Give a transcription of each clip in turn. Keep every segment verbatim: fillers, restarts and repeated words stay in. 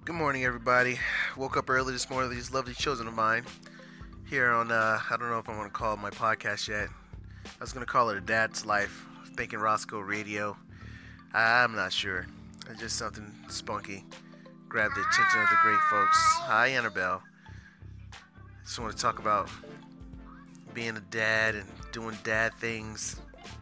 Good morning, everybody. Woke up early this morning with these lovely children of mine here on, uh, I don't know if I want to call it my podcast yet. I was going to call it A Dad's Life, Thinking Roscoe Radio. I'm not sure. It's just something spunky. Grabbed the attention of the great folks. Hi, Annabelle. Just want to talk about being a dad and doing dad things.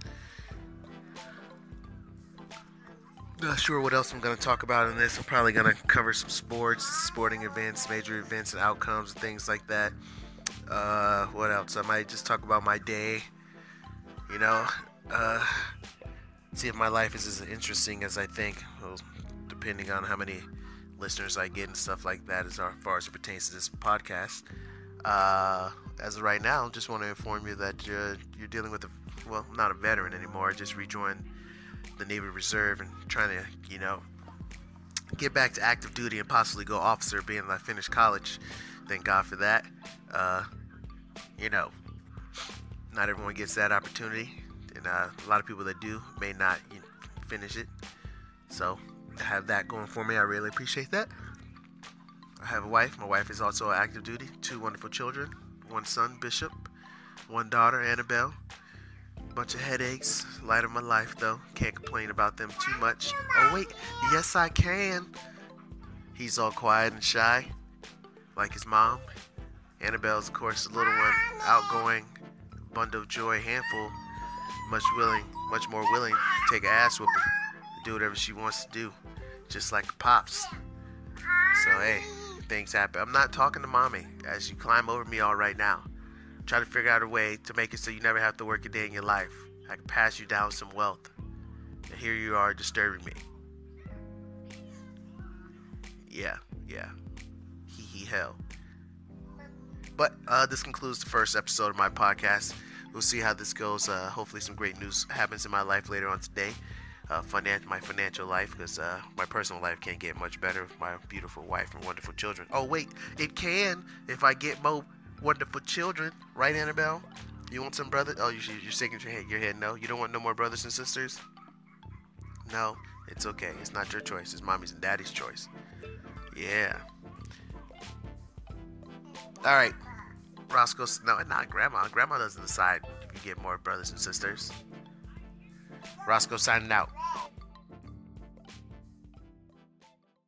Not sure what else I'm going to talk about in this. I'm probably going to cover some sports, sporting events, major events and outcomes and things like that. Uh, what else? I might just talk about my day, you know, uh, see if my life is as interesting as I think, well, depending on how many listeners I get and stuff like that as far as it pertains to this podcast. Uh, as of right now, just want to inform you that uh, you're dealing with a, well, not a veteran anymore. I just rejoined the Navy Reserve and trying to, you know, get back to active duty and possibly go officer, being that I finished college. Thank God for that. Uh, you know, not everyone gets that opportunity, and uh, a lot of people that do may not you know, finish it. So, I have that going for me. I really appreciate that. I have a wife. My wife is also active duty. Two wonderful children. One son, Bishop. One daughter, Annabelle. Bunch of headaches. Light of my life, though. Can't complain about them too much. Oh, wait. Yes, I can. He's all quiet and shy, like his mom. Annabelle's, of course, the little one. Outgoing. Bundle of joy. Handful. Much willing. Much more willing to take an ass whooping. Do whatever she wants to do. Just like the pops. So, hey. Things happen. I'm not talking to mommy as you climb over me all right now. Try to figure out a way to make it so you never have to work a day in your life. I can pass you down some wealth. And here you are disturbing me. Yeah, yeah. Hee hee hell. But uh, this concludes the first episode of my podcast. We'll see how this goes. Uh, hopefully some great news happens in my life later on today. Uh, finan- my financial life, because uh, my personal life can't get much better with my beautiful wife and wonderful children. Oh, wait. It can if I get more wonderful children, right, Annabelle? You want some brothers? Oh, you, you're shaking your head, your head no. You don't want no more brothers and sisters? No, it's okay. It's not your choice. It's mommy's and daddy's choice. Yeah. All right. Roscoe, no, not grandma. Grandma doesn't decide if you get more brothers and sisters. Roscoe signing out.